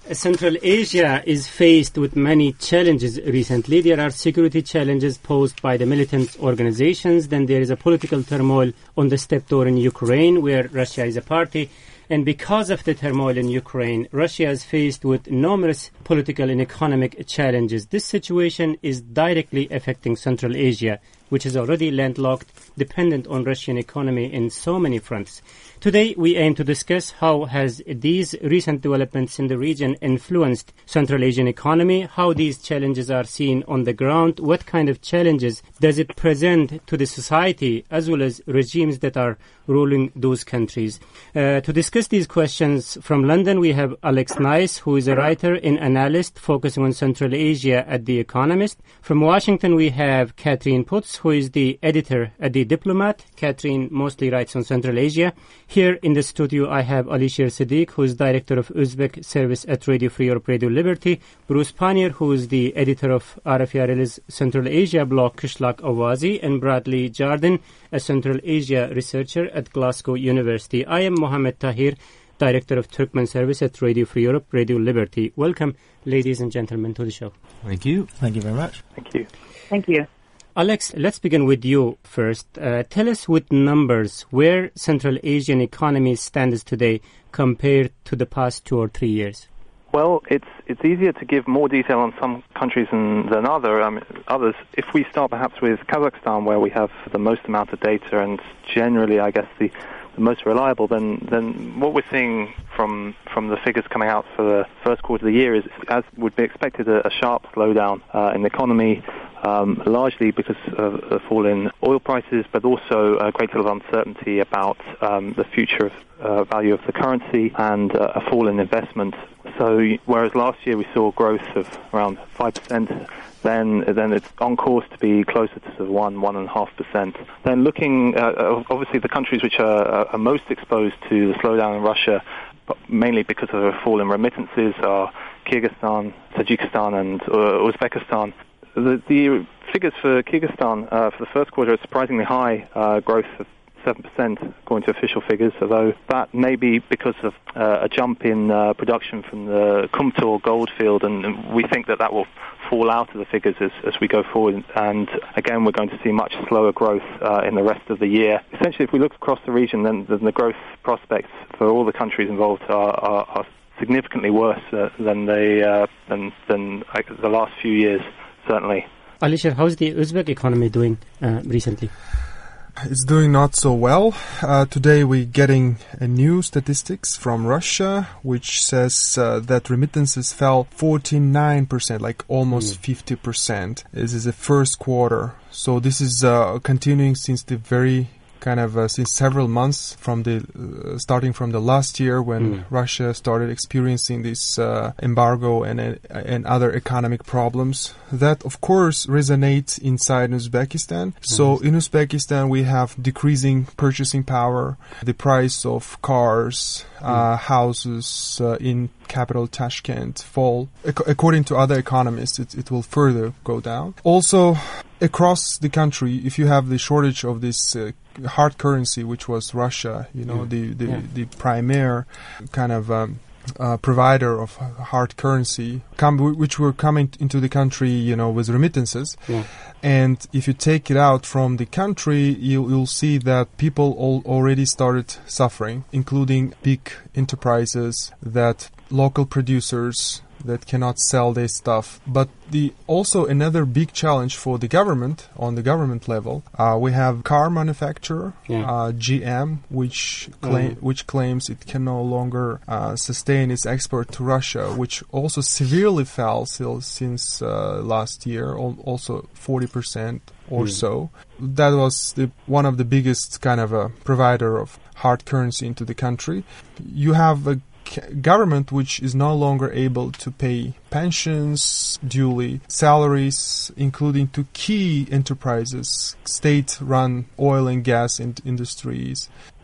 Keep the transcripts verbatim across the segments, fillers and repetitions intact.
Central Asia is faced with many challenges recently. There are security challenges posed by the militant organizations. Then there is a political turmoil on the steppe door in Ukraine, where Russia is a party. And because of the turmoil in Ukraine, Russia is faced with numerous political and economic challenges. This situation is directly affecting Central Asia, which is already landlocked, dependent on Russian economy in so many fronts. Today, we aim to discuss how has these recent developments in the region influenced Central Asian economy, how these challenges are seen on the ground, what kind of challenges does it present to the society as well as regimes that are ruling those countries. Uh, to discuss these questions from London, we have Alex Nice, who is a writer and analyst focusing on Central Asia at The Economist. From Washington, we have Catherine Putz, who is the editor at The Diplomat. Catherine mostly writes on Central Asia. Here in the studio, I have Alisher Siddiq, who is director of Uzbek service at Radio Free Europe, Radio Liberty. Bruce Panier, who is the editor of R F E R L's Central Asia blog, Kishlak Awazi, and Bradley Jardin, a Central Asia researcher at Glasgow University. I am Mohammed Tahir, director of Turkmen service at Radio Free Europe, Radio Liberty. Welcome, ladies and gentlemen, to the show. Thank you. Thank you very much. Thank you. Thank you. Alex, let's begin with you first. Uh, tell us with numbers where Central Asian economy stands today compared to the past two or three years. Well, it's it's easier to give more detail on some countries than, than other, um, others. If we start perhaps with Kazakhstan, where we have the most amount of data and generally, I guess, the, the most reliable, then then what we're seeing from from the figures coming out for the first quarter of the year is, as would be expected, a, a sharp slowdown uh, in the economy. Um, largely because of a fall in oil prices, but also a great deal of uncertainty about um, the future of, uh, value of the currency and uh, a fall in investment. So whereas last year we saw growth of around five percent, then then it's on course to be closer to one, one point five percent. Then looking, uh, obviously the countries which are, are most exposed to the slowdown in Russia, but mainly because of a fall in remittances, are Kyrgyzstan, Tajikistan and uh, Uzbekistan. The, the figures for Kyrgyzstan uh, for the first quarter are surprisingly high, uh, growth of seven percent according to official figures, although that may be because of uh, a jump in uh, production from the Kumtor gold field, and, and we think that that will fall out of the figures as, as we go forward, and again we're going to see much slower growth uh, in the rest of the year. Essentially, if we look across the region, then, then the growth prospects for all the countries involved are, are, are significantly worse uh, than, they, uh, than, than uh, the last few years. Certainly. Alisher, how's the Uzbek economy doing uh, recently? It's doing not so well. Uh, today we're getting uh, new statistics from Russia, which says uh, that remittances fell forty-nine percent, like almost mm. fifty percent. This is the first quarter. So this is uh, continuing since the very kind of uh, since several months from the uh, starting from the last year when mm. Russia started experiencing this uh, embargo and uh, and other economic problems that of course resonate inside Uzbekistan. Mm. So in Uzbekistan we have decreasing purchasing power, the price of cars, mm. uh, houses uh, in capital Tashkent fall. Ac- according to other economists, it, it will further go down. Also, across the country, if you have the shortage of this uh, hard currency, which was Russia, you know, yeah. the the, yeah. the premier kind of um, uh, provider of hard currency, com- which were coming into the country, you know, with remittances. Yeah. And if you take it out from the country, you, you'll see that people all already started suffering, including big enterprises, that local producers that cannot sell their stuff. But the also another big challenge for the government, on the government level, uh, we have car manufacturer, yeah. uh, G M, which claim, mm. which claims it can no longer uh, sustain its export to Russia, which also severely fell still since uh, last year, al- also forty percent or mm. so. That was the, one of the biggest kind of a provider of hard currency into the country. You have a government which is no longer able to pay pensions duly, salaries, including to key enterprises, state-run oil and gas in- industries.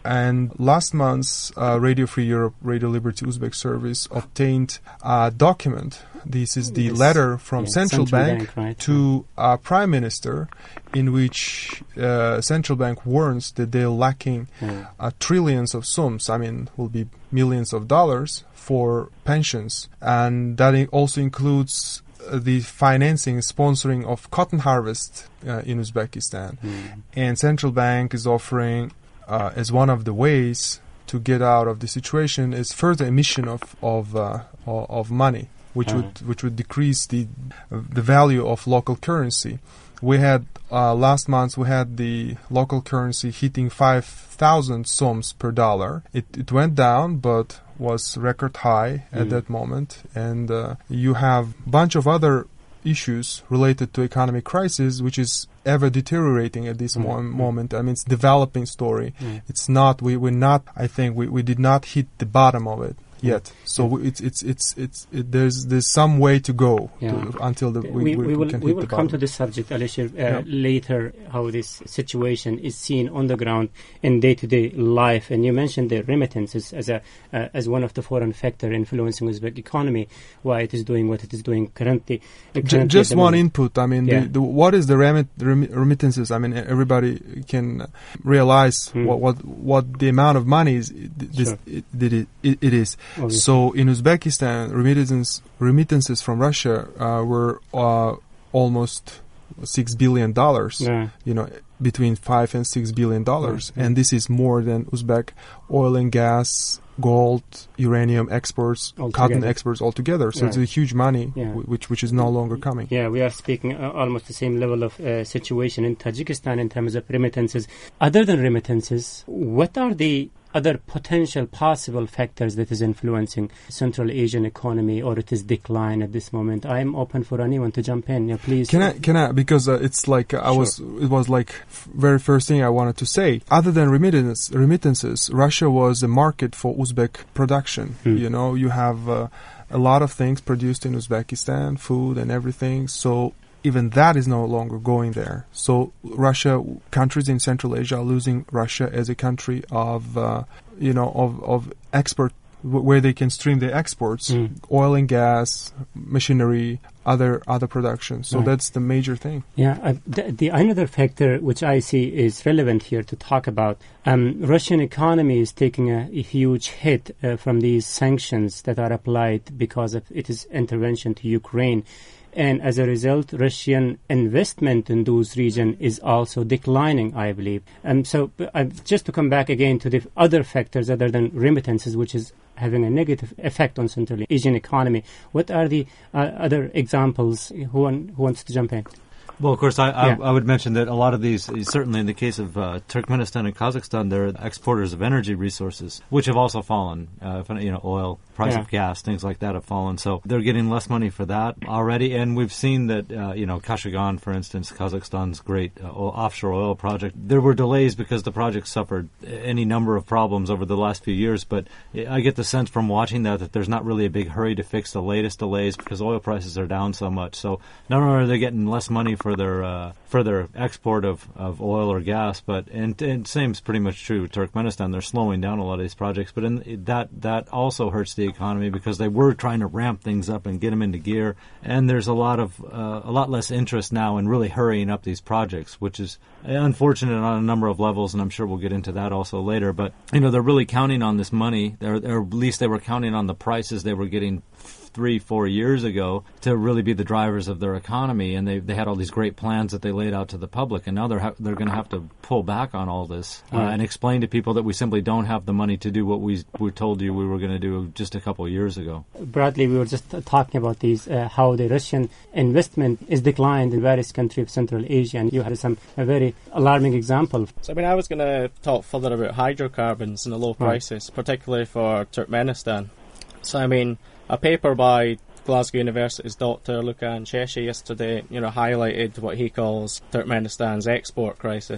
And last month, uh, Radio Free Europe, Radio Liberty Uzbek Service obtained a document. This is the Yes. letter from Yeah, Central, Central Bank, Bank, right. to our Prime Minister, in which uh, Central Bank warns that they're lacking Yeah. uh, trillions of sums, I mean, will be millions of dollars for pensions. And that i- also includes uh, the financing, sponsoring of cotton harvest uh, in Uzbekistan. Mm. And Central Bank is offering, uh, as one of the ways to get out of the situation, is further emission of of uh, o- of money, which Uh-huh. would which would decrease the the value of local currency. We had uh, last month we had the local currency hitting five thousand soms per dollar. It it went down, but was record high at Mm. that moment. And uh, you have a bunch of other issues related to economic crisis, which is ever deteriorating at this Mm. mo- Mm. moment. I mean, it's developing story. Mm. It's not. We we're not. I think we, we did not hit the bottom of it yet. So we, it's it's it's it's it, there's there's some way to go Yeah. to, until the, we, we, we, we will can we hit will the come bottom. to this subject, Alishir, uh, Yeah. later. How this situation is seen on the ground in day-to-day life, and you mentioned the remittances as a uh, as one of the foreign factor influencing Uzbek economy, why it is doing what it is doing currently. uh, J- currently just at the one moment. input. I mean, Yeah. the, the, what is the remit, remi- remittances? I mean, e- everybody can realize Hmm. what, what what the amount of money is. It, this, Sure. it, that it, it, it is. Obviously. So in Uzbekistan, remittances remittances from Russia uh, were uh, almost six billion dollars. Yeah. You know, between five and six billion dollars, Right. and this is more than Uzbek oil and gas, gold, uranium exports, cotton Altogether. exports altogether. So it's a Right. huge money, Yeah. w- which which is no longer coming. Yeah, we are speaking uh, almost the same level of uh, situation in Tajikistan in terms of remittances. Other than remittances, what are the other potential possible factors that is influencing Central Asian economy or its decline at this moment? I am open for anyone to jump in. Yeah, please. Can I? Can I? Because uh, it's like uh, I Sure. was. It was like f- very first thing I wanted to say. Other than remittance, remittances, Russia was a market for Uzbek production. Hmm. You know, you have uh, a lot of things produced in Uzbekistan, food and everything. So even that is no longer going there. So Russia, countries in Central Asia are losing Russia as a country of, uh, you know, of of export, w- where they can stream their exports, Mm. oil and gas, machinery, other other production. So Right. that's the major thing. Yeah, uh, the, the another factor which I see is relevant here to talk about, um, Russian economy is taking a, a huge hit uh, from these sanctions that are applied because of its intervention to Ukraine. And as a result, Russian investment in those regions is also declining, I believe. And so uh, just to come back again to the other factors other than remittances, which is having a negative effect on Central Asian economy, what are the uh, other examples? Who, want, who wants to jump in? Well, of course, I, I, Yeah. I would mention that a lot of these, certainly in the case of uh, Turkmenistan and Kazakhstan, they're exporters of energy resources, which have also fallen. Uh, you know, oil, price Yeah. of gas, things like that have fallen. So they're getting less money for that already. And we've seen that, uh, you know, Kashagan, for instance, Kazakhstan's great uh, oil, offshore oil project, there were delays because the project suffered any number of problems over the last few years. But I get the sense from watching that that there's not really a big hurry to fix the latest delays because oil prices are down so much. So not only are they getting less money for their uh, for their export of, of oil or gas, but and, and same's pretty much true with Turkmenistan. They're slowing down a lot of these projects, but in, that that also hurts the economy because they were trying to ramp things up and get them into gear. And there's a lot of uh, a lot less interest now in really hurrying up these projects, which is unfortunate on a number of levels. And I'm sure we'll get into that also later. But you know, they're really counting on this money, they're, or at least they were counting on the prices they were getting three, four years ago to really be the drivers of their economy, and they they had all these great plans that they laid out to the public, and now they're ha- they're going to have to pull back on all this uh, Right. and explain to people that we simply don't have the money to do what we we told you we were going to do just a couple of years ago. Bradley, we were just uh, talking about these, uh, how the Russian investment is declined in various countries of Central Asia, and you had some a very alarming example. So, I mean, I was going to talk further about hydrocarbons and the low Right. prices, particularly for Turkmenistan. So, I mean, a paper by Glasgow University's Doctor Lukan Cheshi yesterday, you know, highlighted what he calls Turkmenistan's export crisis.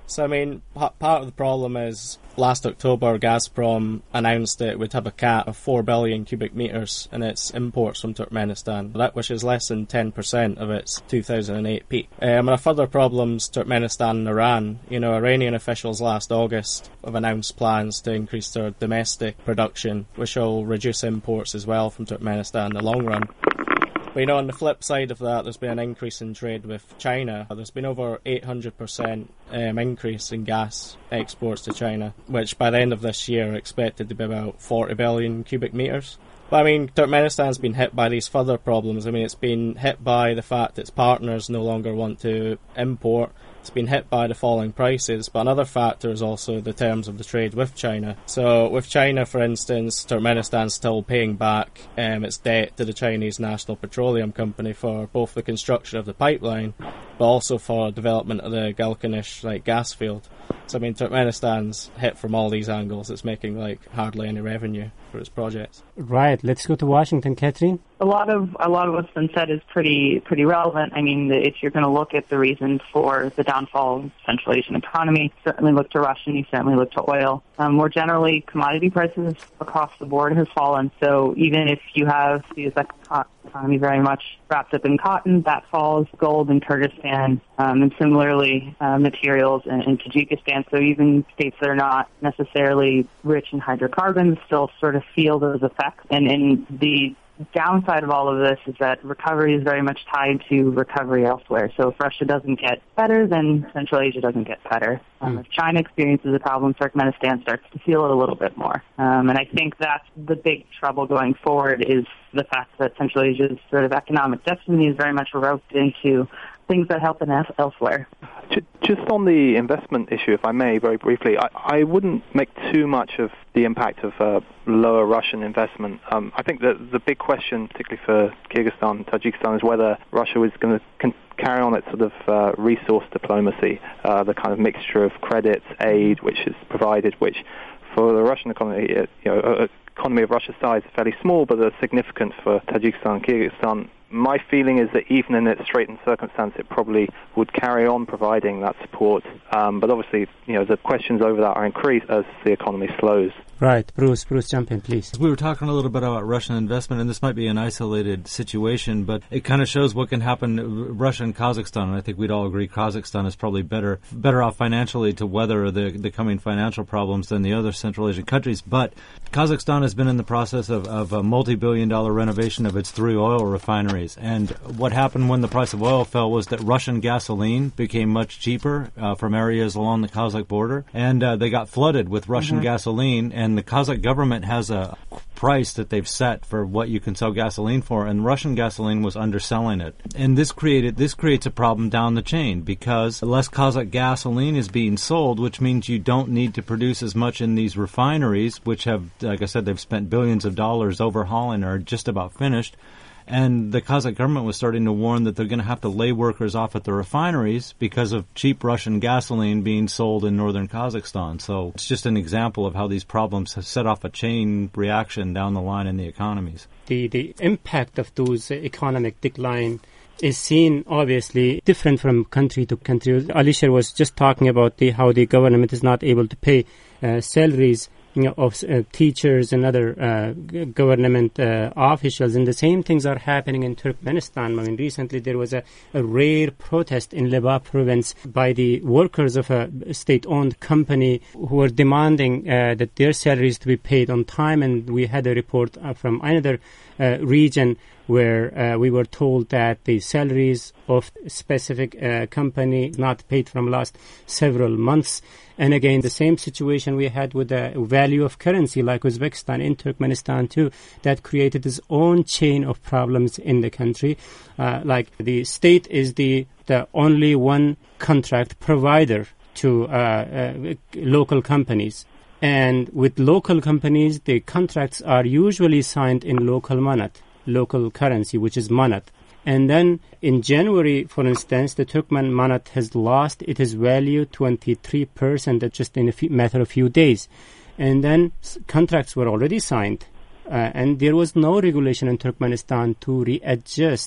So, I mean, p- part of the problem is last October, Gazprom announced it would have a cap of four billion cubic metres in its imports from Turkmenistan, that which is less than ten percent of its two thousand eight peak. Um, and a further problems, Turkmenistan and Iran. You know, Iranian officials last August have announced plans to increase their domestic production, which will reduce imports as well from Turkmenistan in the long run. But, you know, on the flip side of that, there's been an increase in trade with China. There's been over eight hundred percent um, increase in gas exports to China, which by the end of this year are expected to be about forty billion cubic metres. But, I mean, Turkmenistan's been hit by these further problems. I mean, it's been hit by the fact its partners no longer want to import. It's been hit by the falling prices, but another factor is also the terms of the trade with China. So with China, for instance, Turkmenistan's still paying back um, its debt to the Chinese National Petroleum Company for both the construction of the pipeline, but also for development of the Gilgamesh like gas field. So I mean, Turkmenistan's hit from all these angles. It's making like hardly any revenue for its projects. Right. Let's go to Washington, Catherine. A lot of a lot of what's been said is pretty pretty relevant. I mean, if you're going to look at the reasons for the downfall of Central Asian economy, certainly look to Russia, and you certainly look to oil. Um, more generally, commodity prices across the board have fallen. So even if you have the Uzbek economy very much wrapped up in cotton, that falls. Gold in Kyrgyzstan, um, and similarly uh, materials in, in Tajikistan. So even states that are not necessarily rich in hydrocarbons still sort of feel those effects. And in the downside of all of this is that recovery is very much tied to recovery elsewhere. So if Russia doesn't get better, then Central Asia doesn't get better. Um, mm. If China experiences a problem, Turkmenistan starts to feel it a little bit more. Um, and I think that's the big trouble going forward, is the fact that Central Asia's sort of economic destiny is very much roped into things that help in elsewhere. Just on the investment issue, if I may, very briefly, I, I wouldn't make too much of the impact of uh, lower Russian investment. Um, I think that the big question, particularly for Kyrgyzstan and Tajikistan, is whether Russia was going to con- carry on its sort of uh, resource diplomacy, uh, the kind of mixture of credit, aid, which is provided, which for the Russian economy, uh, you know, uh, economy of Russia's size is fairly small, but are significant for Tajikistan and Kyrgyzstan. My feeling is that even in its straitened circumstance, it probably would carry on providing that support. Um, but obviously, you know, the questions over that are increased as the economy slows. Right. Bruce, Bruce, jump in, please. We were talking a little bit about Russian investment, and this might be an isolated situation, but it kind of shows what can happen. Russia and Kazakhstan, and I think we'd all agree Kazakhstan is probably better better off financially to weather the, the coming financial problems than the other Central Asian countries. But Kazakhstan has been in the process of, of a multi-billion dollar renovation of its three oil refineries. And what happened when the price of oil fell was that Russian gasoline became much cheaper uh, from areas along the Kazakh border, and uh, they got flooded with Russian mm-hmm. gasoline, and And the Kazakh government has a price that they've set for what you can sell gasoline for, and Russian gasoline was underselling it. And this created this creates a problem down the chain, because less Kazakh gasoline is being sold, which means you don't need to produce as much in these refineries, which have, like I said, they've spent billions of dollars overhauling or are just about finished. And the Kazakh government was starting to warn that they're going to have to lay workers off at the refineries because of cheap Russian gasoline being sold in northern Kazakhstan. So it's just an example of how these problems have set off a chain reaction down the line in the economies. The, the impact of those economic decline is seen obviously different from country to country. Alisher was just talking about the, how the government is not able to pay uh, salaries You know, of uh, teachers and other uh, g- government uh, officials, and the same things are happening in Turkmenistan. I mean, recently there was a, a rare protest in Lebap province by the workers of a state-owned company who were demanding uh, that their salaries to be paid on time, and we had a report uh, from another uh, region where uh, we were told that the salaries of a specific uh, company not paid from last several months. And again, the same situation we had with the value of currency like Uzbekistan in Turkmenistan too, that created its own chain of problems in the country. Uh, like the state is the, the only one contract provider to uh, uh, local companies. And with local companies, the contracts are usually signed in local manat, local currency, which is manat. And then in January, for instance, the Turkmen manat has lost its value twenty-three percent just in a few, matter of few days. And then s- contracts were already signed, uh, and there was no regulation in Turkmenistan to readjust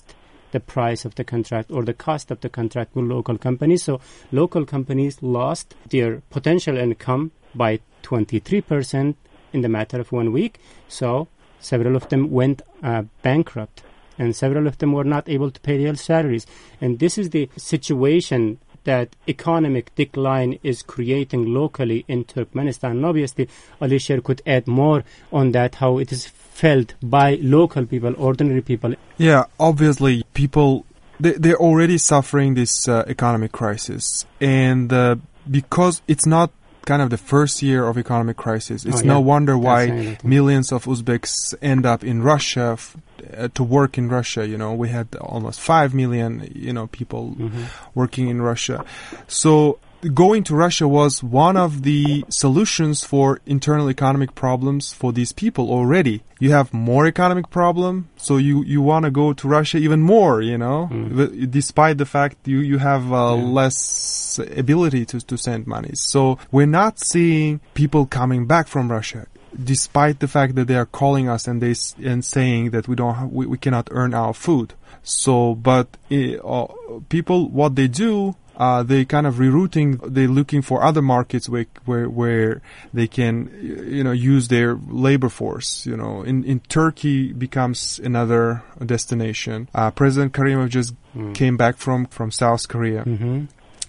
the price of the contract or the cost of the contract with local companies. So local companies lost their potential income by twenty-three percent in the matter of one week. So several of them went uh, bankrupt, and several of them were not able to pay their salaries. And this is the situation that economic decline is creating locally in Turkmenistan. And obviously, Alisher could add more on that, how it is felt by local people, ordinary people. Yeah, obviously, people, they, they're already suffering this uh, economic crisis. And uh, because it's not kind of the first year of economic crisis, it's oh, yeah. no wonder why That's millions of Uzbeks end up in Russia f- uh, to work in Russia. You know, we had almost five million, you know, people mm-hmm. working in Russia. So going to Russia was one of the solutions for internal economic problems for these people already. You have more economic problem, so you, you want to go to Russia even more, you know, mm. despite the fact you, you have uh, yeah. less ability to, to send money. So we're not seeing people coming back from Russia, despite the fact that they are calling us and they and saying that we don't have, we, we cannot earn our food. So, but uh, people, what they do, Uh, they kind of rerouting, they're looking for other markets where, where, where they can, you know, use their labor force, you know. In, in Turkey becomes another destination. Uh, President Karimov just mm. came back from, from South Korea. Mm-hmm.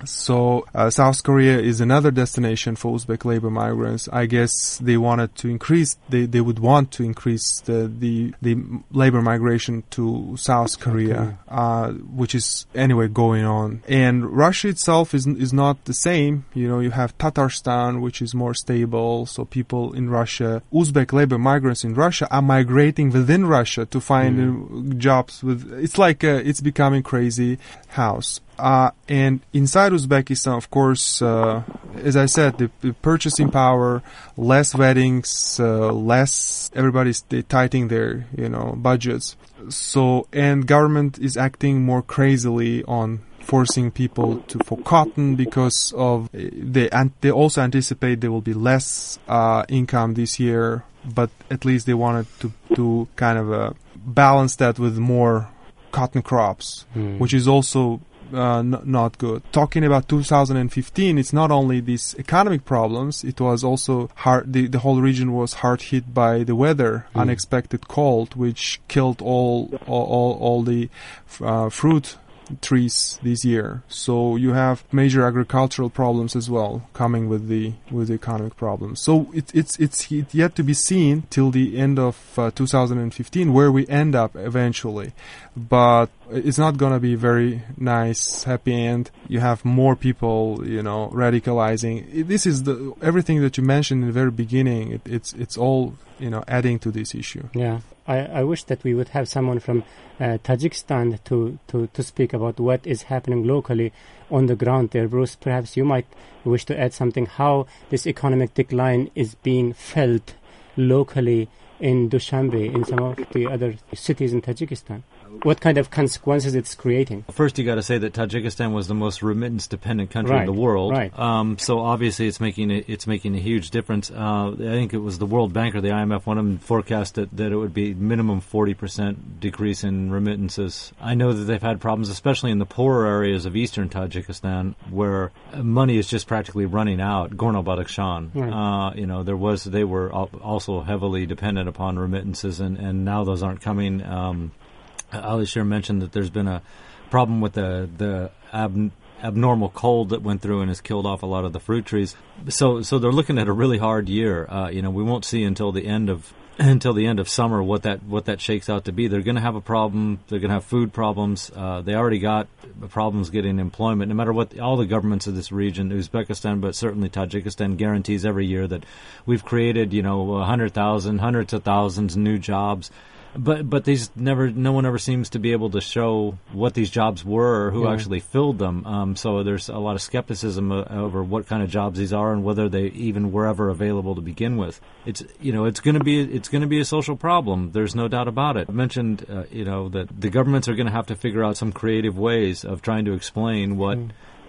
So uh, South Korea is another destination for Uzbek labor migrants. I guess they wanted to increase, they, they would want to increase the, the, the labor migration to South Korea, okay. uh, which is anyway going on. And Russia itself is is not the same. You know, you have Tatarstan, which is more stable. So people in Russia, Uzbek labor migrants in Russia are migrating within Russia to find mm. uh, jobs with, it's like, a, it's becoming crazy house. Uh, and inside Uzbekistan, of course, uh, as I said, the, the purchasing power, less weddings, uh, less, everybody's they tightening their, you know, budgets. So, and government is acting more crazily on forcing people to for cotton because of, they, and they also anticipate there will be less, uh, income this year, but at least they wanted to, to kind of, uh, balance that with more cotton crops, mm. which is also Uh, n- not good. Talking about two thousand fifteen, it's not only these economic problems, it was also hard, the, the whole region was hard hit by the weather, mm. unexpected cold, which killed all, all, all, all the uh, fruit trees this year. So you have major agricultural problems as well coming with the with the economic problems. So it, it's it's yet to be seen till the end of uh, two thousand fifteen where we end up eventually. But it's not going to be very nice, happy end. You have more people, you know, radicalizing. This is the everything that you mentioned in the very beginning. It, it's it's all, you know, adding to this issue. Yeah, I, I wish that we would have someone from uh, Tajikistan to, to, to speak about what is happening locally on the ground there. Bruce, perhaps you might wish to add something, how this economic decline is being felt locally in Dushanbe, in some of the other cities in Tajikistan. What kind of consequences it's creating? First, you got to say that Tajikistan was the most remittance-dependent country right, in the world. Right. Um, so obviously, it's making a, it's making a huge difference. Uh, I think it was the World Bank or the I M F. One of them forecasted that it would be minimum forty percent decrease in remittances. I know that they've had problems, especially in the poorer areas of eastern Tajikistan, where money is just practically running out. Gorno-Badakhshan, right. uh, you know, there was they were also heavily dependent upon remittances, and, and now those aren't coming. Um, Alisher mentioned that there's been a problem with the the ab- abnormal cold that went through and has killed off a lot of the fruit trees. So so they're looking at a really hard year. Uh, you know, we won't see until the end of until the end of summer what that what that shakes out to be. They're going to have a problem. They're going to have food problems. Uh, they already got problems getting employment. No matter what, all the governments of this region, Uzbekistan, but certainly Tajikistan, guarantees every year that we've created, you know, a hundred thousand, hundreds of thousands new jobs. But but these never no one ever seems to be able to show what these jobs were or who yeah. actually filled them. Um, so there's a lot of skepticism uh, over what kind of jobs these are and whether they even were ever available to begin with. It's you know it's going to be it's going to be a social problem. There's no doubt about it. I mentioned uh, you know that the governments are going to have to figure out some creative ways of trying to explain what. Mm.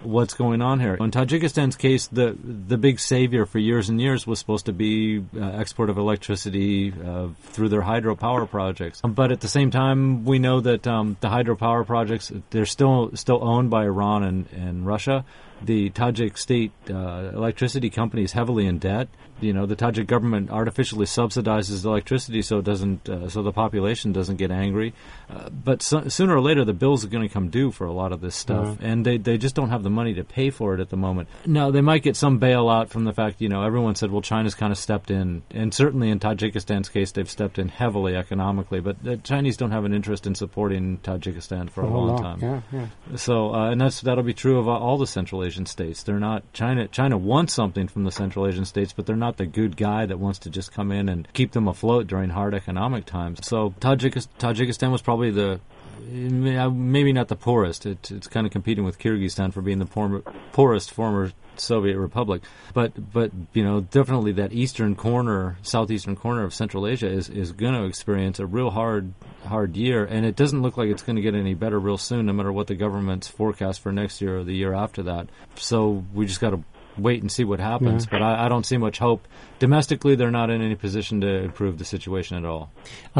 what's going on here. In Tajikistan's case, the the big savior for years and years was supposed to be uh, export of electricity uh, through their hydropower projects. But at the same time, we know that um, the hydropower projects, they're still still owned by Iran and, and Russia. The Tajik state uh, electricity company is heavily in debt. You know, the Tajik government artificially subsidizes electricity so it doesn't, uh, so the population doesn't get angry. Uh, but so, sooner or later, the bills are going to come due for a lot of this stuff, mm-hmm. and they they just don't have the money to pay for it at the moment. Now, they might get some bailout from the fact, you know, everyone said, well, China's kind of stepped in, and certainly in Tajikistan's case, they've stepped in heavily economically. But the Chinese don't have an interest in supporting Tajikistan for a oh, long no. time. Yeah, yeah. So, uh, and that's that'll be true of all the Central Asian states. They're not China. China wants something from the Central Asian states, but they're not the good guy that wants to just come in and keep them afloat during hard economic times. So Tajikistan, Tajikistan was probably the, maybe not the poorest. It, it's kind of competing with Kyrgyzstan for being the poor, poorest former Soviet republic. But, but you know, definitely that eastern corner, southeastern corner of Central Asia is, is going to experience a real hard hard year, and it doesn't look like it's going to get any better real soon, no matter what the government's forecast for next year or the year after that. So we just got to wait and see what happens. Yeah. But I, I don't see much hope. Domestically, they're not in any position to improve the situation at all.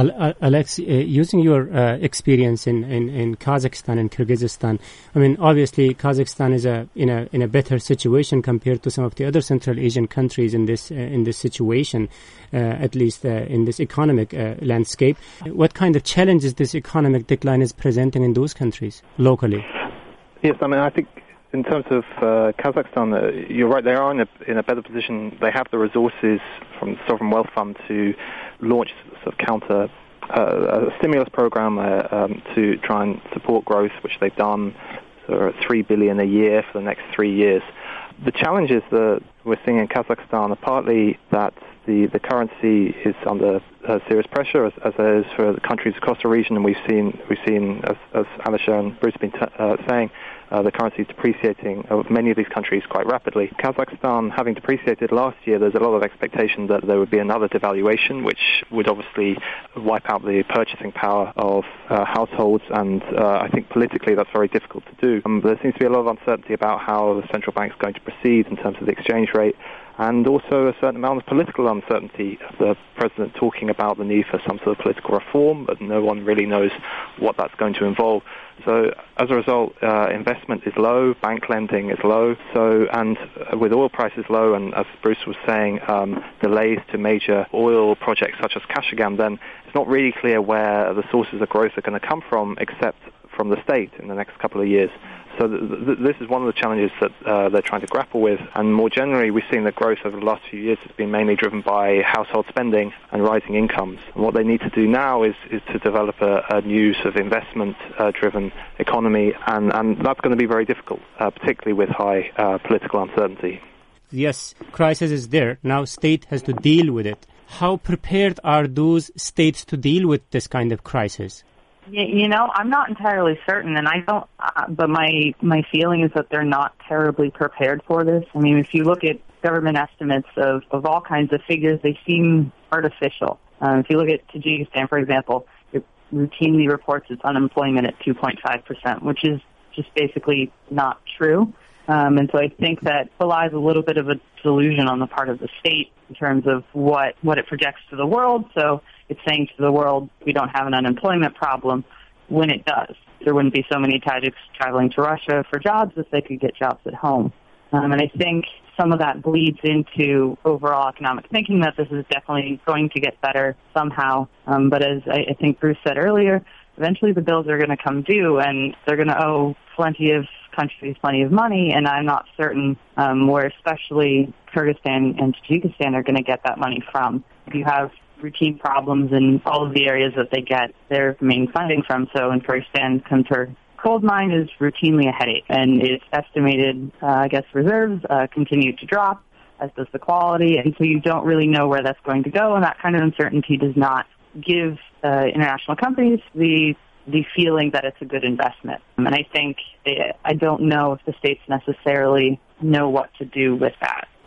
Alex, uh, using your uh, experience in, in, in Kazakhstan and Kyrgyzstan, I mean, obviously Kazakhstan is a in a in a better situation compared to some of the other Central Asian countries in this uh, in this situation, uh, at least uh, in this economic uh, landscape. What kind of challenges this economic decline is presenting in those countries locally? Yes, I mean, I think in terms of uh, Kazakhstan, uh, you're right, they are in a, in a better position. They have the resources from the Sovereign Wealth Fund to launch sort of counter uh, a stimulus program uh, um, to try and support growth, which they've done, so three billion dollars a year for the next three years. The challenges that we're seeing in Kazakhstan are partly that the, the currency is under uh, serious pressure, as, as it is for the countries across the region, and we've seen, we've seen as, as Alisher and Bruce have been t- uh, saying, Uh, the currency is depreciating of many of these countries quite rapidly. Kazakhstan, having depreciated last year, there's a lot of expectation that there would be another devaluation, which would obviously wipe out the purchasing power of uh, households, and uh, I think politically that's very difficult to do. Um, there seems to be a lot of uncertainty about how the central bank is going to proceed in terms of the exchange rate, and also a certain amount of political uncertainty. The president talking about the need for some sort of political reform, but no one really knows what that's going to involve. So as a result, uh, investment is low, bank lending is low, so and with oil prices low, and as Bruce was saying, um, delays to major oil projects such as Kashagan, then it's not really clear where the sources of growth are going to come from, except from the state in the next couple of years. So th- th- this is one of the challenges that uh, they're trying to grapple with. And more generally, we've seen that growth over the last few years has been mainly driven by household spending and rising incomes. And what they need to do now is, is to develop a, a new sort of investment-driven uh, economy, and, and that's going to be very difficult, uh, particularly with high uh, political uncertainty. Yes, crisis is there. Now state has to deal with it. How prepared are those states to deal with this kind of crisis? You know, I'm not entirely certain, and I don't, uh, but my, my feeling is that they're not terribly prepared for this. I mean, if you look at government estimates of, of all kinds of figures, they seem artificial. Um, if you look at Tajikistan, for example, it routinely reports its unemployment at two point five percent, which is just basically not true. Um, and so I think that belies a little bit of a delusion on the part of the state in terms of what, what it projects to the world. So it's saying to the world, we don't have an unemployment problem, when it does. There wouldn't be so many Tajiks traveling to Russia for jobs if they could get jobs at home. Um, and I think some of that bleeds into overall economic thinking that this is definitely going to get better somehow. Um, but as I, I think Bruce said earlier, eventually the bills are going to come due, and they're going to owe plenty of countries plenty of money, and I'm not certain um, where especially Kyrgyzstan and Tajikistan are going to get that money from. If you have routine problems in all of the areas that they get their main funding from, so in Kyrgyzstan, Kuntur gold mine is routinely a headache, and its estimated, uh, I guess, reserves uh, continue to drop, as does the quality, and so you don't really know where that's going to go, and that kind of uncertainty does not give uh, international companies the the feeling that it's a good investment. And I think they, I don't know if the states necessarily know what to do with that.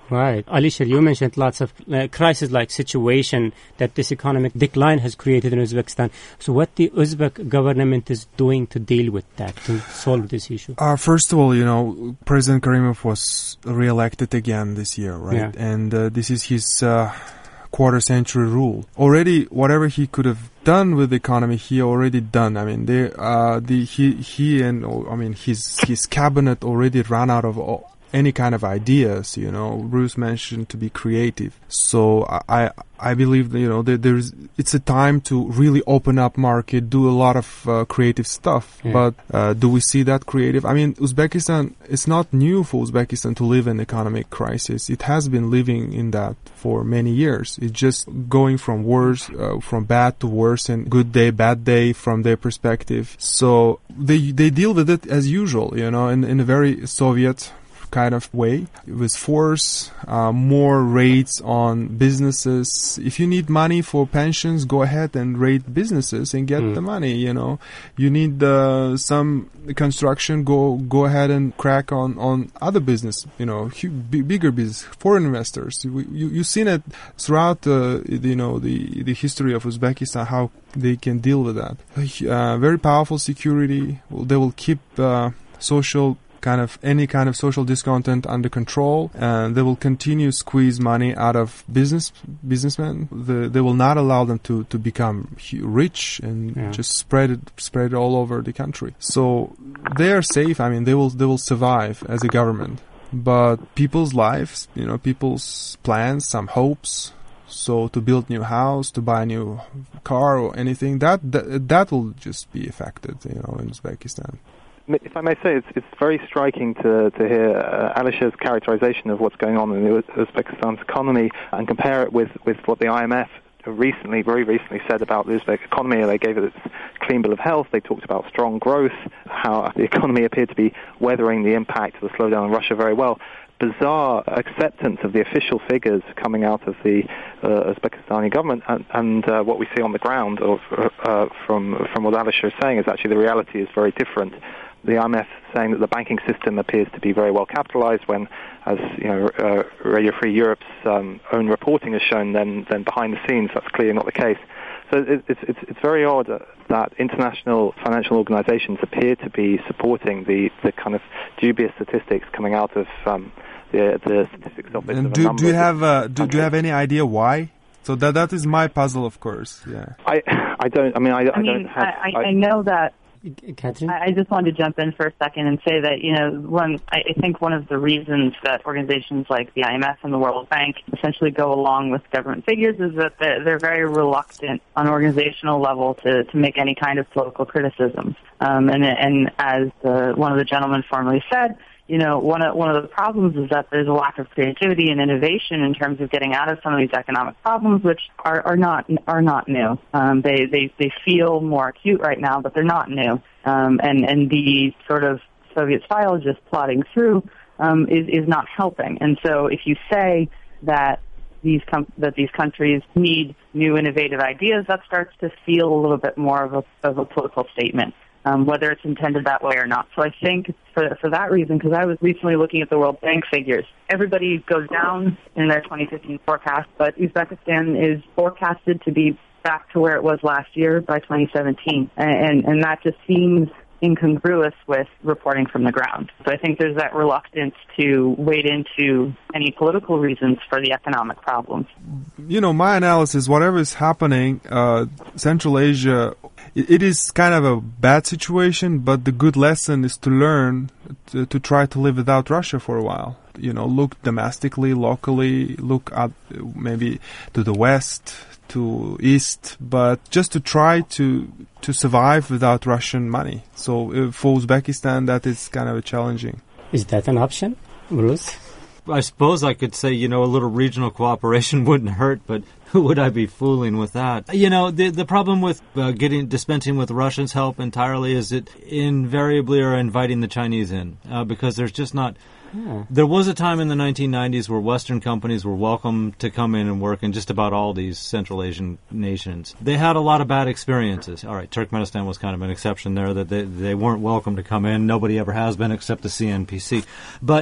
Right. Alisher, you mentioned lots of uh, crisis-like situation that this economic decline has created in Uzbekistan. So what the Uzbek government is doing to deal with that, to solve this issue? Uh, first of all, you know, President Karimov was re-elected again this year, right? Yeah. And uh, this is his uh, quarter-century rule. Already, whatever he could have done with the economy, he already done. I mean, they, uh, the he he and I mean his his cabinet already ran out of all, any kind of ideas, you know. Bruce mentioned to be creative. So I I believe that, you know, there, there's it's a time to really open up market, do a lot of uh, creative stuff. Yeah. But uh, do we see that creative? I mean, Uzbekistan, it's not new for Uzbekistan to live in economic crisis. It has been living in that for many years. It's just going from worse, uh, from bad to worse, and good day, bad day from their perspective. So they they deal with it as usual, you know, in, in a very Soviet kind of way, with force, uh, more rates on businesses. If you need money for pensions, go ahead and rate businesses and get mm. the money, you know. You need uh, some construction, go go ahead and crack on, on other business, you know, hu- b- bigger business, foreign investors. You, you, you've seen it throughout, uh, you know, the, the history of Uzbekistan, how they can deal with that. Uh, very powerful security. Well, they will keep uh, social kind of any kind of social discontent under control, and they will continue squeeze money out of business businessmen. The, they will not allow them to, to become rich and yeah. just spread it spread it all over the country. So they are safe. I mean, they will they will survive as a government. But people's lives, you know, people's plans, some hopes. So to build new house, to buy a new car or anything, that that, that will just be affected, you know, in Uzbekistan. If I may say, it's, it's very striking to, to hear uh, Alisher's characterization of what's going on in the Uzbekistan's economy and compare it with, with what the I M F recently, very recently said about the Uzbek economy. They gave it its clean bill of health. They talked about strong growth, how the economy appeared to be weathering the impact of the slowdown in Russia very well. Bizarre acceptance of the official figures coming out of the uh, Uzbekistani government, and, and uh, what we see on the ground of, uh, from from what Alisher is saying is actually the reality is very different. The I M F saying that the banking system appears to be very well capitalized, when, as you know, uh, Radio Free Europe's um, own reporting has shown, then then behind the scenes that's clearly not the case. So it, it's it's it's very odd that international financial organizations appear to be supporting the, the kind of dubious statistics coming out of um, the the statistics office. And of do a do you have uh, do, countries. do you have any idea why? So that that is my puzzle, of course. Yeah. I I don't. I mean, I, I, I mean, don't have. I, I, I know that. Catherine? I just wanted to jump in for a second and say that, you know, one, I think one of the reasons that organizations like the I M F and the World Bank essentially go along with government figures is that they're, they're very reluctant on organizational level to, to make any kind of political criticism. Um, and, and as the, one of the gentlemen formerly said, you know, one of one of the problems is that there's a lack of creativity and innovation in terms of getting out of some of these economic problems, which are, are not are not new. Um, they they they feel more acute right now, but they're not new. Um, and and the sort of Soviet style just plodding through um, is is not helping. And so, if you say that these com- that these countries need new innovative ideas, that starts to feel a little bit more of a of a political statement. Um, whether it's intended that way or not. So I think for for that reason, because I was recently looking at the World Bank figures, everybody goes down in their twenty fifteen forecast, but Uzbekistan is forecasted to be back to where it was last year by twenty seventeen, and and that just seems incongruous with reporting from the ground. So I think there's that reluctance to wade into any political reasons for the economic problems. You know, my analysis, whatever is happening, uh, Central Asia, it, it is kind of a bad situation, but the good lesson is to learn to, to try to live without Russia for a while. You know, look domestically, locally, look at maybe to the west, to east, but just to try to to survive without Russian money. So uh, for Uzbekistan, that is kind of challenging. Is that an option, Bruce? I suppose I could say, you know, a little regional cooperation wouldn't hurt, but who would I be fooling with that? You know, the the problem with uh, getting dispensing with Russians' help entirely is it invariably are inviting the Chinese in, uh, because there's just not... Yeah. There was a time in the nineteen nineties where Western companies were welcome to come in and work in just about all these Central Asian nations. They had a lot of bad experiences. All right, Turkmenistan was kind of an exception there, that they, they weren't welcome to come in. Nobody ever has been except the C N P C. But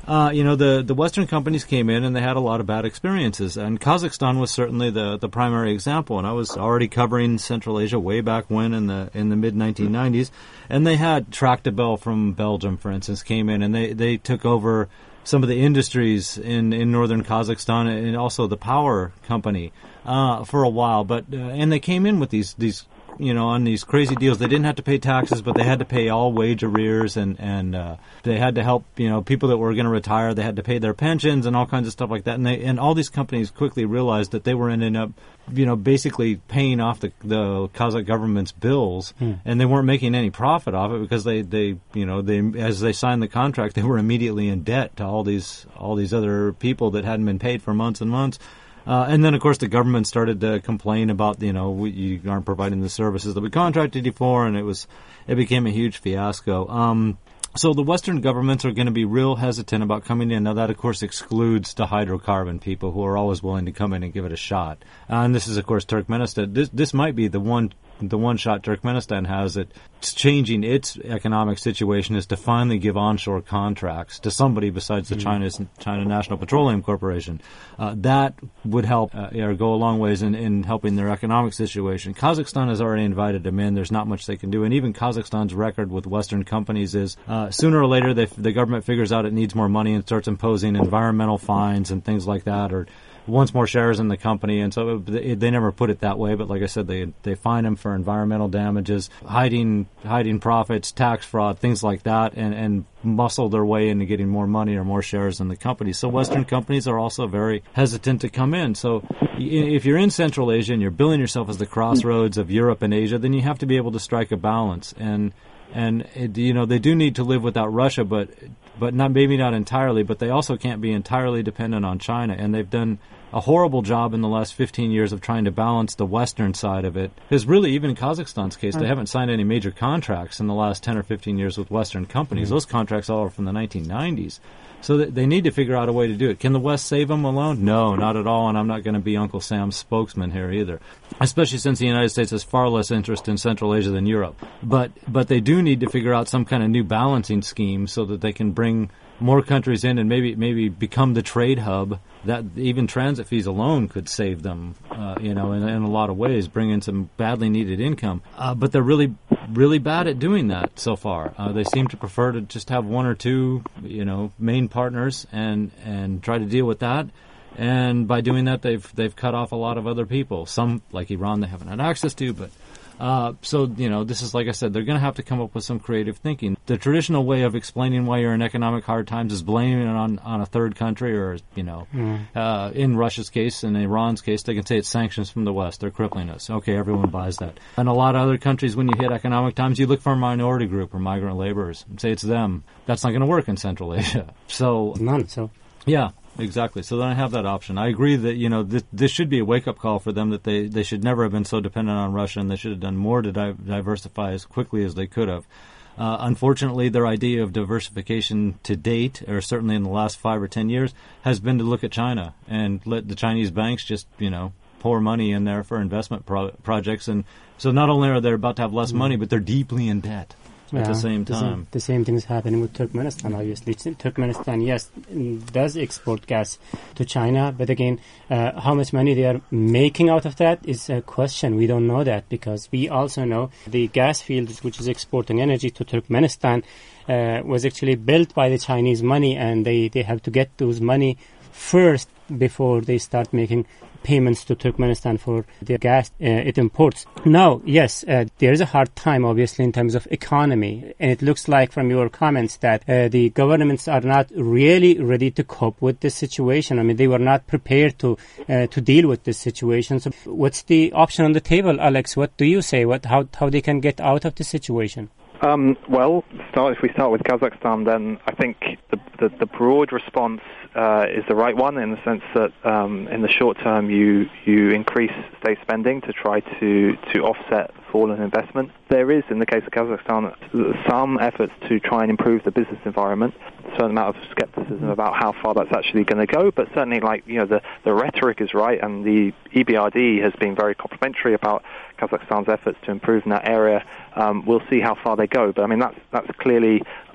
uh, you know, the, the Western companies came in and they had a lot of bad experiences. And Kazakhstan was certainly the, the primary example. And I was already covering Central Asia way back when in the in the mid nineteen nineties. And they had Tractebel from Belgium, for instance, came in and they, they took over some of the industries in, in northern Kazakhstan and also the power company uh, for a while. But uh, and they came in with these these you know on these crazy deals. They didn't have to pay taxes, but they had to pay all wage arrears and and uh, they had to help you know people that were going to retire. They had to pay their pensions and all kinds of stuff like that. And they and all these companies quickly realized that they were ending up you know basically paying off the the Kazakh government's bills, hmm. and they weren't making any profit off it because they they you know they as they signed the contract they were immediately in debt to all these all these other people that hadn't been paid for months and months. Uh, and then, of course, the government started to complain about, you know, we, you aren't providing the services that we contracted you for, and it was, it became a huge fiasco. Um, so the Western governments are going to be real hesitant about coming in. Now, that, of course, excludes the hydrocarbon people who are always willing to come in and give it a shot. Uh, and this is, of course, Turkmenistan. This, this might be the one the one shot Turkmenistan has at changing its economic situation is to finally give onshore contracts to somebody besides the mm. China's China National Petroleum Corporation. Uh, that would help uh, or go a long ways in, in helping their economic situation. Kazakhstan has already invited them in. There's not much they can do. And even Kazakhstan's record with Western companies is uh, sooner or later they, the government figures out it needs more money and starts imposing environmental fines and things like that, or wants more shares in the company, and so it, they never put it that way. But like I said, they they fine them for environmental damages, hiding hiding profits, tax fraud, things like that, and, and muscle their way into getting more money or more shares in the company. So Western companies are also very hesitant to come in. So if you're in Central Asia and you're billing yourself as the crossroads of Europe and Asia, then you have to be able to strike a balance. And and it, you know they do need to live without Russia, but but not maybe not entirely. But they also can't be entirely dependent on China, and they've done a horrible job in the last fifteen years of trying to balance the Western side of it. Because really, even in Kazakhstan's case, they haven't signed any major contracts in the last ten or fifteen years with Western companies. Mm-hmm. Those contracts all are from the nineteen nineties. So they need to figure out a way to do it. Can the West save them alone? No, not at all, and I'm not going to be Uncle Sam's spokesman here either, especially since the United States has far less interest in Central Asia than Europe. But but they do need to figure out some kind of new balancing scheme so that they can bring more countries in and maybe maybe become the trade hub. That even transit fees alone could save them, uh, you know, in, in a lot of ways, bring in some badly needed income. Uh, but they're really, really bad at doing that so far. Uh, they seem to prefer to just have one or two, you know, main partners and and try to deal with that. And by doing that, they've they've cut off a lot of other people. Some, like Iran, they haven't had access to, but. Uh, so, you know, this is, like I said, they're going to have to come up with some creative thinking. The traditional way of explaining why you're in economic hard times is blaming it on, on a third country or, you know, mm. uh, in Russia's case, in Iran's case, they can say it's sanctions from the West. They're crippling us. Okay, everyone buys that. And a lot of other countries, when you hit economic times, you look for a minority group or migrant laborers and say it's them. That's not going to work in Central Asia. So, none, so. Yeah. Exactly. So then I have that option. I agree that, you know, th- this should be a wake-up call for them that they, they should never have been so dependent on Russia, and they should have done more to di- diversify as quickly as they could have. Uh, unfortunately, their idea of diversification to date, or certainly in the last five or ten years, has been to look at China and let the Chinese banks just, you know, pour money in there for investment pro- projects. And so not only are they about to have less mm. money, but they're deeply in debt. At yeah, the same time. The same, the same thing is happening with Turkmenistan, obviously. Turkmenistan, yes, does export gas to China, but again, uh, how much money they are making out of that is a question. We don't know that because we also know the gas field, which is exporting energy to Turkmenistan, uh, was actually built by the Chinese money, and they, they have to get those money first before they start making payments to Turkmenistan for the gas uh, it imports. Now, yes, uh, there is a hard time, obviously, in terms of economy. And it looks like from your comments that uh, the governments are not really ready to cope with this situation. I mean, they were not prepared to uh, to deal with this situation. So what's the option on the table, Alex? What do you say? What how, how they can get out of the situation? Um, well, start, if we start with Kazakhstan, then I think the, the, the broad response uh, is the right one in the sense that um, in the short term you you increase state spending to try to, to offset fall in investment. There is, in the case of Kazakhstan, some efforts to try and improve the business environment. A certain amount of skepticism about how far that's actually going to go, but certainly, like you know, the, the rhetoric is right, and the E B R D has been very complimentary about Kazakhstan's efforts to improve in that area. Um, we'll see how far they go, but I mean that's that's clearly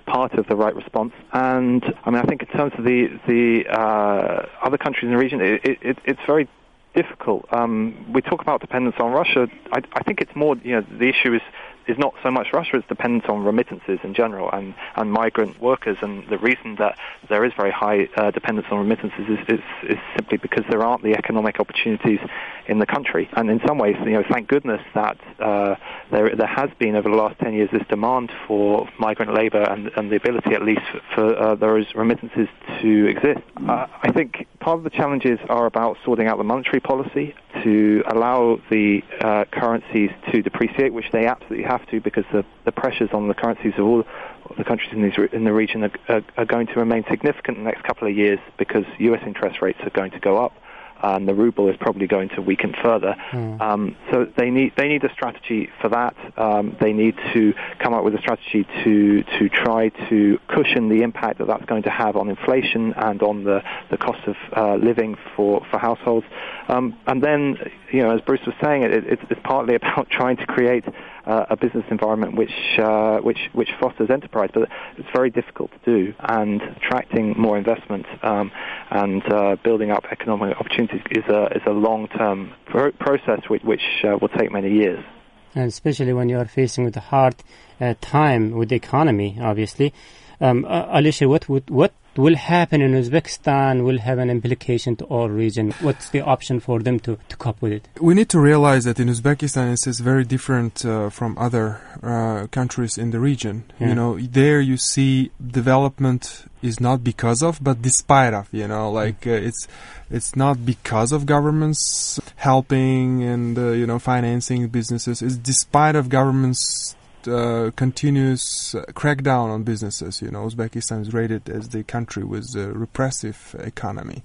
part of the right response. And I mean, I think in terms of the the uh, other countries in the region, it, it, it's very difficult. Um, we talk about dependence on Russia. I, I think it's more, you know, the issue is is not so much Russia, it's dependence on remittances in general and, and migrant workers. And the reason that there is very high uh, dependence on remittances is, is, is simply because there aren't the economic opportunities in the country. And in some ways, you know, thank goodness that uh, there there has been over the last ten years this demand for migrant labour and, and the ability, at least, for, for uh, those remittances to exist. Uh, I think part of the challenges are about sorting out the monetary policy to allow the uh, currencies to depreciate, which they absolutely have to, because the, the pressures on the currencies of all the countries in, these, in the region are, are, are going to remain significant in the next couple of years because U S interest rates are going to go up. And the ruble is probably going to weaken further. Mm. Um, so they need they need a strategy for that. Um, they need to come up with a strategy to to try to cushion the impact that that's going to have on inflation and on the, the cost of uh, living for, for households. Um, and then, you know, as Bruce was saying, it, it, it's partly about trying to create uh, a business environment which uh, which which fosters enterprise, but it's very difficult to do. And attracting more investment um, and uh, building up economic opportunities is a is a long-term pro- process which, which uh, will take many years. And especially when you are facing with a hard uh, time with the economy, obviously. Um, uh, Alicia, what would what will happen in Uzbekistan will have an implication to all region. What's the option for them to, to cope with it? We need to realize that in Uzbekistan it's, it's very different uh, from other uh, countries in the region. Yeah. You know, there you see development is not because of, but despite of. You know, like mm. uh, it's it's not because of governments helping and uh, you know financing businesses. It's despite of governments. Uh, continuous uh, crackdown on businesses. You know, Uzbekistan is rated as the country with a repressive economy.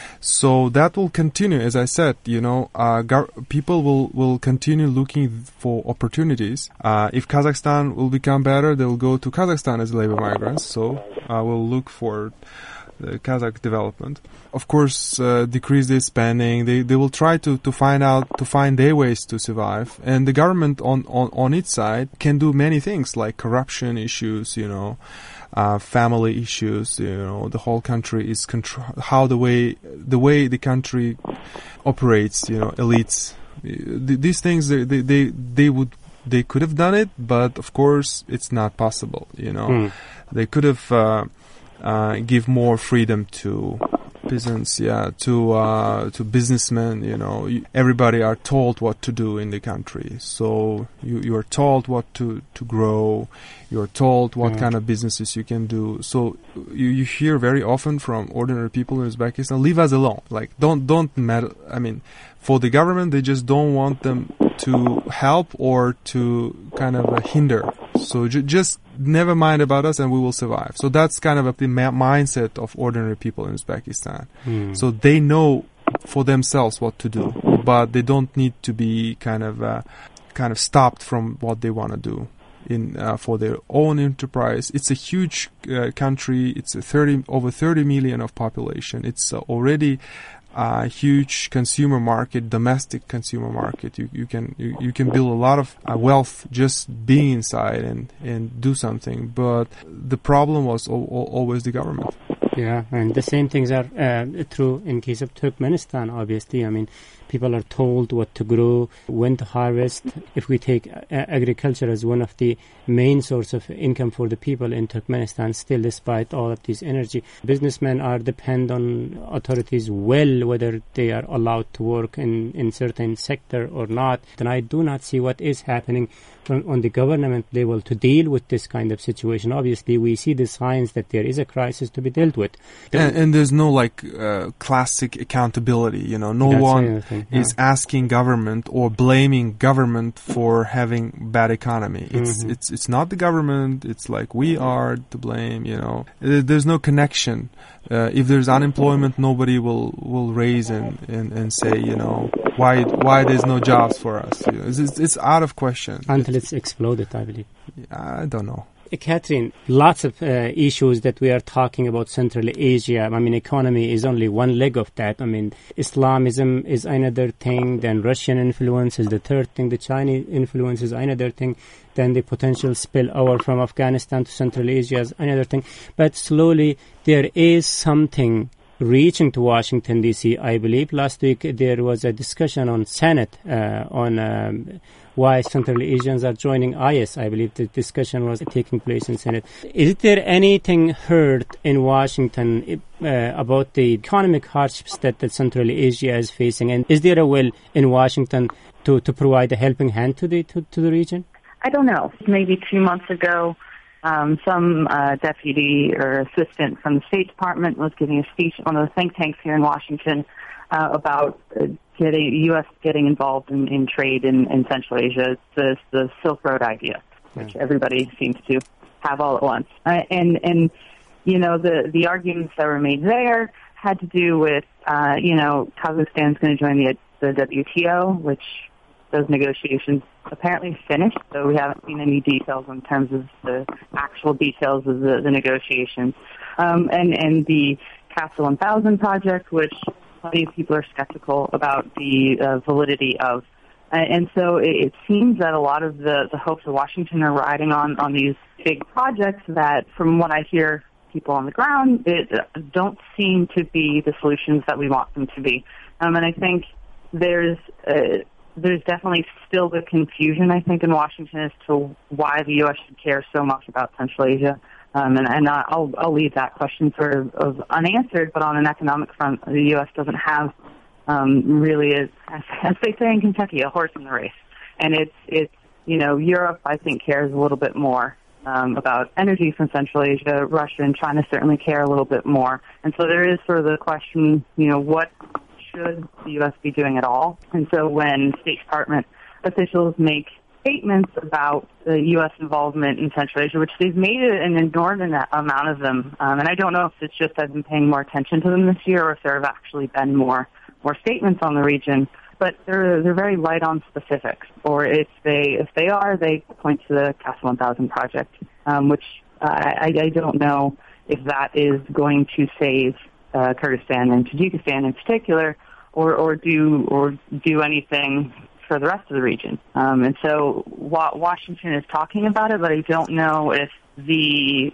So that will continue. As I said, you know, uh, gar- people will, will continue looking for opportunities. Uh, if Kazakhstan will become better, they will go to Kazakhstan as labor migrants. So I uh, will look for the Kazakh development. Of course, uh, decrease their spending. They they will try to, to find out to find their ways to survive. And the government on, on, on its side can do many things like corruption issues, you know, uh, family issues. You know, the whole country is control. How the way the way the country operates. You know, elites. These things they they they, they would. They could have done it, but of course it's not possible. You know, mm. They could have uh, uh, give more freedom to peasants, yeah, to uh, to businessmen. You know, you, everybody are told what to do in the country. So you you are told what to, to grow. You are told what mm. kind of businesses you can do. So you, you hear very often from ordinary people in Uzbekistan, leave us alone. Like don't don't matter. I mean, for the government, they just don't want them to help or to kind of uh, hinder. So ju- just never mind about us and we will survive. So that's kind of a, the ma- mindset of ordinary people in Uzbekistan. Mm. So they know for themselves what to do, but they don't need to be kind of uh, kind of stopped from what they want to do in uh, for their own enterprise. It's a huge uh, country. It's a thirty over thirty million of population. It's uh, already a huge consumer market, domestic consumer market. You you can you, you can build a lot of uh, wealth just being inside and, and do something. But the problem was o- o- always the government. Yeah, and the same things are uh, true in case of Turkmenistan, obviously. I mean, people are told what to grow, when to harvest. If we take uh, agriculture as one of the main source of income for the people in Turkmenistan, still despite all of this energy, businessmen are depend on authorities well, whether they are allowed to work in, in certain sector or not. And I do not see what is happening from, on the government level to deal with this kind of situation. Obviously, we see the signs that there is a crisis to be dealt with. And, and there's no like uh, classic accountability, you know, no That's one thing, yeah. is asking government or blaming government for having bad economy. It's mm-hmm. it's it's not the government. It's like we are to blame, you know. There's no connection. Uh, if there's unemployment, nobody will, will raise and, and, and say, you know, why why there's no jobs for us. You know, it's, it's, it's out of question. Until it's exploded, I believe. I don't know. Catherine, lots of uh, issues that we are talking about Central Asia. I mean, economy is only one leg of that. I mean, Islamism is another thing, then Russian influence is the third thing, the Chinese influence is another thing, then the potential spillover from Afghanistan to Central Asia is another thing. But slowly there is something reaching to Washington, D C. I believe last week there was a discussion on Senate uh, on um, why Central Asians are joining I S. I believe the discussion was taking place in Senate. Is there anything heard in Washington uh, about the economic hardships that, that Central Asia is facing? And is there a will in Washington to, to provide a helping hand to the to, to the region? I don't know. Maybe two months ago, um, some uh, deputy or assistant from the State Department was giving a speech at one of the think tanks here in Washington uh, about uh, getting U S getting involved in, in trade in, in Central Asia. It's the, the Silk Road idea, which everybody seems to have all at once. Uh, and, and, you know, the, the arguments that were made there had to do with, uh, you know, Kazakhstan's going to join the, the W T O, which those negotiations apparently finished, so we haven't seen any details in terms of the actual details of the, the negotiations. Um, and, and the CASA one thousand project, which plenty of people are skeptical about the uh, validity of. Uh, and so it, it seems that a lot of the, the hopes of Washington are riding on, on these big projects that, from what I hear people on the ground, it, uh, don't seem to be the solutions that we want them to be. Um, and I think there's... Uh, There's definitely still the confusion, I think, in Washington as to why the U S should care so much about Central Asia. Um, and and I'll, I'll leave that question sort of, of unanswered, but on an economic front, the U S doesn't have um, really, a, as, as they say in Kentucky, a horse in the race. And it's, it's you know, Europe, I think, cares a little bit more um, about energy from Central Asia. Russia and China certainly care a little bit more. And so there is sort of the question, you know, what should the U S be doing at all? And so when State Department officials make statements about the U S involvement in Central Asia, which they've made an inordinate amount of them, um, and I don't know if it's just I've been paying more attention to them this year or if there have actually been more more statements on the region, but they're they're very light on specifics. Or if they if they are, they point to the CASA one thousand project, um, which I, I don't know if that is going to save Uh, Kyrgyzstan and Tajikistan in particular, or, or do or do anything for the rest of the region. Um, and so wa- Washington is talking about it, but I don't know if the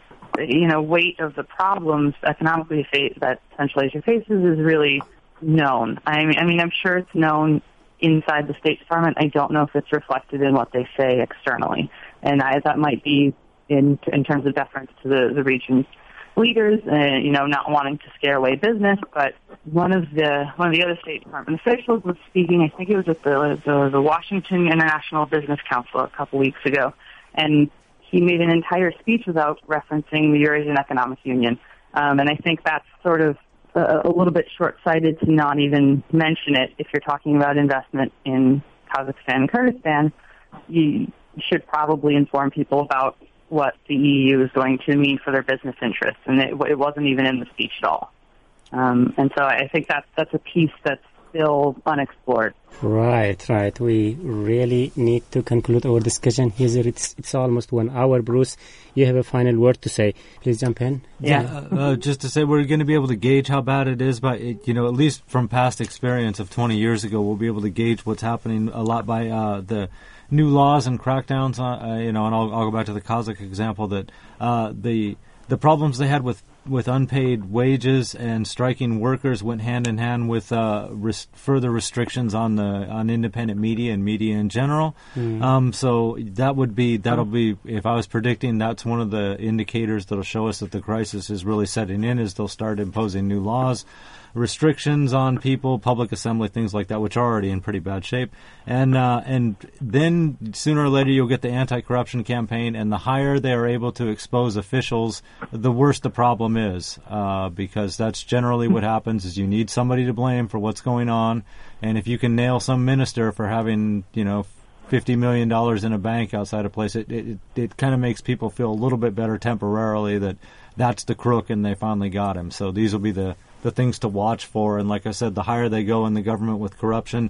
you know weight of the problems economically fa- that Central Asia faces is really known. I mean, I mean, I'm sure it's known inside the State Department. I don't know if it's reflected in what they say externally, and I, that might be in in terms of deference to the the region's leaders, uh, you know, not wanting to scare away business. But one of the one of the other State Department officials was speaking. I think it was at the the, the Washington International Business Council a couple weeks ago, and he made an entire speech without referencing the Eurasian Economic Union. Um, and I think that's sort of a, a little bit short-sighted to not even mention it. If you're talking about investment in Kazakhstan and Kyrgyzstan, you should probably inform people about what the E U is going to mean for their business interests, and it, it wasn't even in the speech at all. Um, and so I think that's, that's a piece that's still unexplored. Right, right. We really need to conclude our discussion here. It's, it's almost one hour. Bruce, you have a final word to say. Please jump in. Yeah, uh, uh, just to say we're going to be able to gauge how bad it is by, you know, at least from past experience of twenty years ago, we'll be able to gauge what's happening a lot by uh, the new laws and crackdowns on, uh, you know, and I'll, I'll go back to the Kazakh example that uh, the the problems they had with, with unpaid wages and striking workers went hand in hand with uh, res- further restrictions on the on independent media and media in general. Mm. Um, so that would be that'll be if I was predicting, that's one of the indicators that'll show us that the crisis is really setting in. Is they'll start imposing new laws, restrictions on people, public assembly, things like that, which are already in pretty bad shape. And uh, and then sooner or later you'll get the anti-corruption campaign, and the higher they are able to expose officials, the worse the problem is, uh, because that's generally what happens is you need somebody to blame for what's going on. And if you can nail some minister for having, you know, fifty million dollars in a bank outside a place, it, it, it kind of makes people feel a little bit better temporarily that that's the crook and they finally got him. So these will be the, the things to watch for. And like I said, the higher they go in the government with corruption,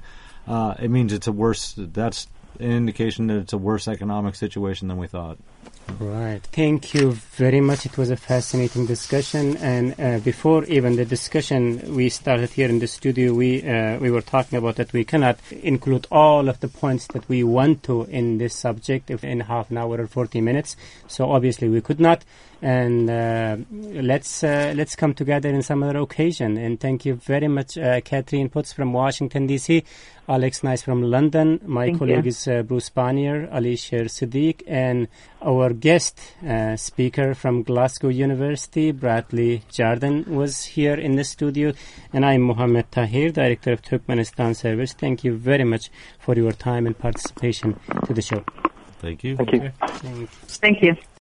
uh, it means it's a worse. That's an indication that it's a worse economic situation than we thought. Right. Thank you very much. It was a fascinating discussion. And uh, before even the discussion we started here in the studio, we uh, we were talking about that we cannot include all of the points that we want to in this subject if in half an hour or forty minutes. So obviously we could not. And uh, let's uh, let's come together in some other occasion. And thank you very much, uh, Catherine Putz from Washington, D C, Alex Nice from London. My Thank colleague you. is uh, Bruce Panier, Ali Sher Siddiq, and our guest uh, speaker from Glasgow University, Bradley Jardin, was here in the studio. And I'm Mohammed Tahir, Director of Turkmenistan Service. Thank you very much for your time and participation to the show. Thank you. Thank you. Thank you. Thank you.